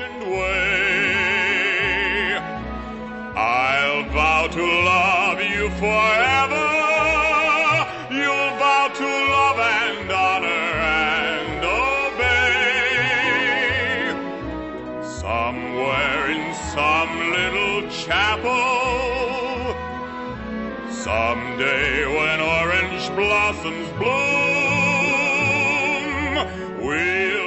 old-fashioned way. I'll vow to love you forever. You'll vow to love and honor and obey. Somewhere in some little chapel, someday when orange blossoms bloom, we'll